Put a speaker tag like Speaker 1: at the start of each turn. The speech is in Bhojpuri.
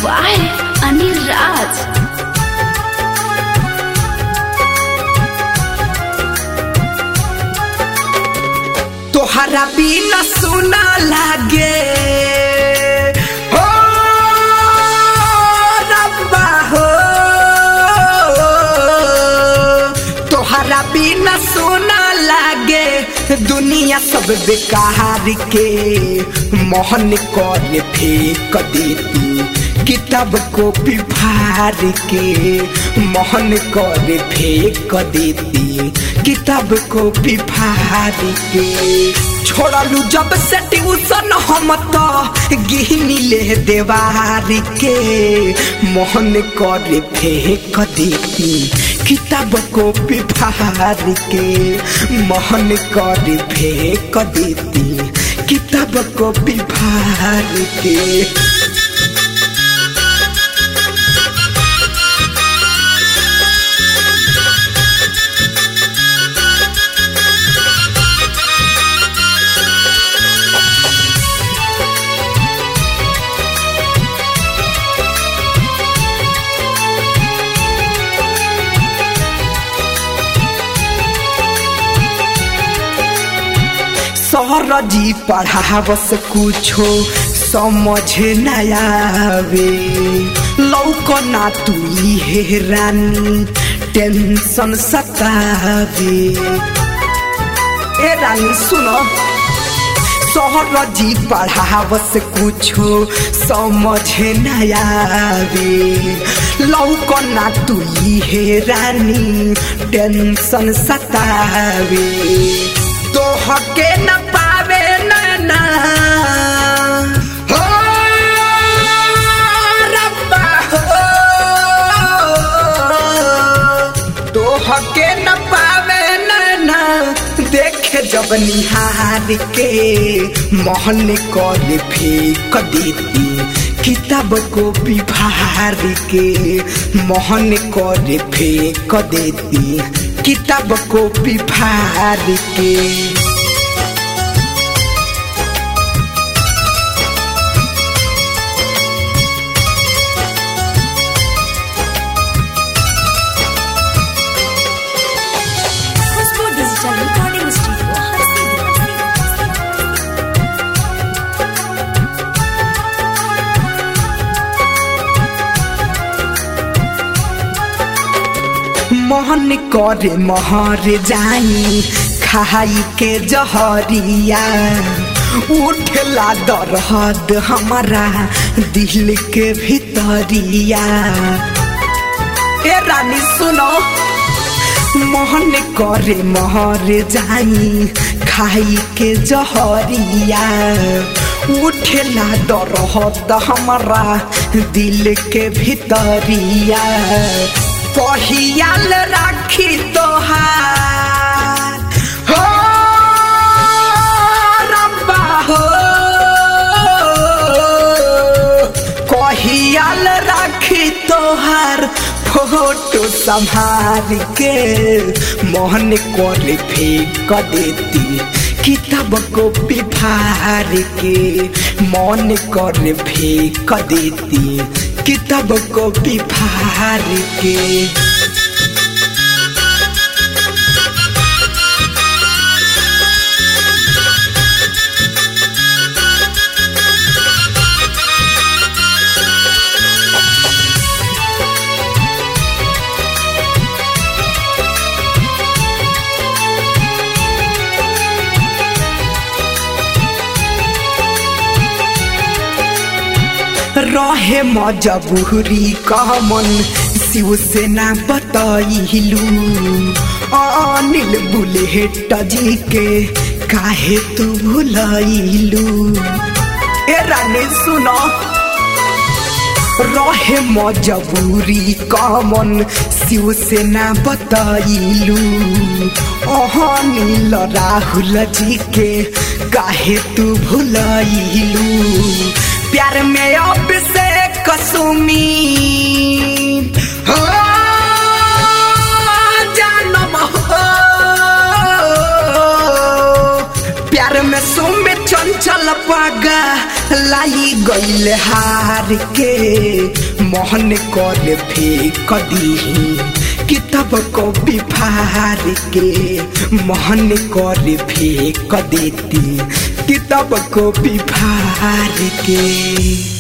Speaker 1: by Anil Raj.
Speaker 2: तोहरा बिना सुना लागे हो रब्बा हो, तोहरा बिना सुना लागे दुनिया सब बेकार के। मोहन कर फेंक देती किताब को फाड़ के, मोहन कर फेंक देती किताब को फाड़ के। छोड़लू जब से ट्यूशन हम तो गिहनी ले देवार के, मोहन कर फेंक देती किताब को फाड़ के, मोहन कर फेंक देती किताब को फाड़ के। सरजी पढ़ावस कुछो समझ न आवे, लौकना तू हे रानी टेंशन सतावे। ए रानी सुनो, सरजी पढ़ावस कुछो समझ न आवे, लौकना तू हे रानी टेंशन सतावे। तो हके न पावे ना हो रब्बा हो, तो हके न पावे ना देखे जब निहार के। मोहन कर फेंक देती किताब को फाड़ के, मोहन कर फेंक देती किताब को फाड़ के।
Speaker 1: Khushboo digital recording studio
Speaker 2: Mohan करे महर जाई खाई के जहरिया, उठला दर्द हमारा दिल के भीतरिया। ए रानी सुनो, मोहन करे महर जाई खाई के जहरिया, उठला दर्द हमारा दिल के भीतरिया। कहियाल राखी तोहार हो रब्बा हो, कहियाल राखी तोहार फोटो संभाल के। मोहन कर फेंक देती किताब को फाड़ के, मन कर फेंक देती किताब को फाड़ के। रहे मजबूरी कमन शिव से ना बतैलू, अनिल बुलेट जी के काहे तू भुलैलू। ए रानी सुनो, रहे मजबूरी कमन शिव से ना बतैलू, अनिल राहुल जी के काहे तू भुलैलू। प्यार में अब से कसुमी हो जानम हो, प्यार में सुमे चंचल चल पागा लाई गईल हार के मोहन कर फेंक दीही किताब को बिफार के मोहन कर फेंक देती किताब को बिफार के।